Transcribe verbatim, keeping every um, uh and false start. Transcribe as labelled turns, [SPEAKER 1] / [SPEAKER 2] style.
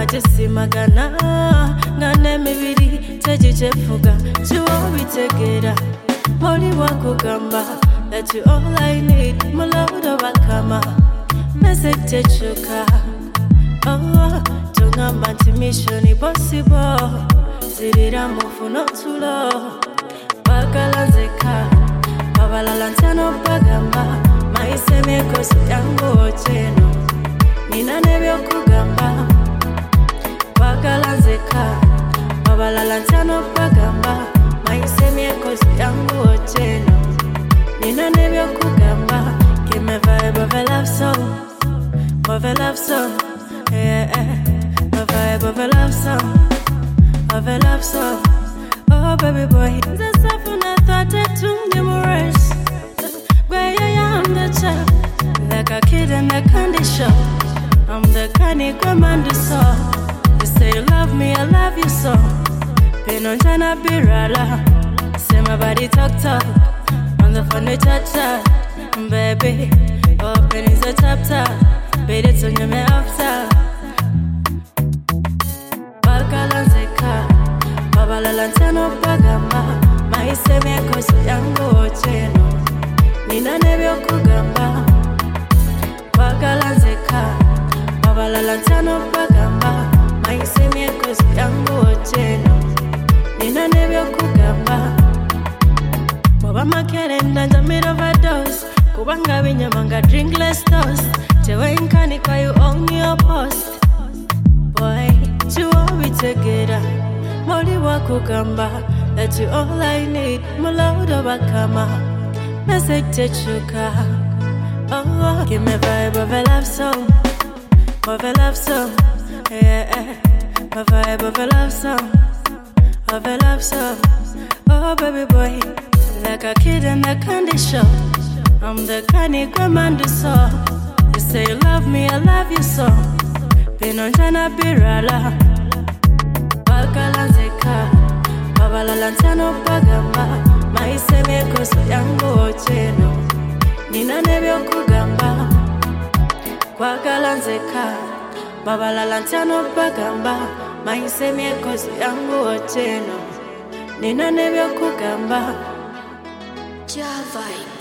[SPEAKER 1] Majisimagana ngane mibiri tejichefuga chiwobitegera Moli wakugamba that you all I need mulodo bakama message techuka oh tunga manti mission impossible zirira mufuno tulo bagalanzeka babalalantano bagamba maiseme kosi yango cheno nina nebyo kugamba bagalanzeka babalalantano bagamba maiseme kosi yango cheno nina nebyo kugamba give me vibe of a love song of a love song yeah, yeah. A vibe of a love song of a love song oh baby boy the stuff when I thought that too numerous where I am the child like a kid in a candy shop I'm the candy commando saw you say you love me I love you so been on Jana Birala say my body talk talk on the phone we chat chat baby open is a tap tap baby it's on your me after bagalanzeka babalalantano bagamba maiseme kosi yango cheno nina nebyo kugamba bagalanzeka babalalantano bagamba maiseme kosi yango cheno nina nebyo kugamba baba makere ndanja mid overdose kubanga binyamanga drink less toast tewe nkani kwa you own your post boy you all be together Moli wakugamba that you all I need mulodo bakama message techuka oh give me vibe of a love song of a love song yeah, yeah. A vibe of a love song of a love song oh baby boy like a kid in a candy shop I'm the candy commando saw you say you love me I love you so been on Jana Birala bagalanzeka babalalantano bagamba maiseme kosi yango cheno nina nebyo kugamba bagalanzeka babalalantano bagamba maiseme kosi yango cheno nina nebyo kugamba
[SPEAKER 2] Java.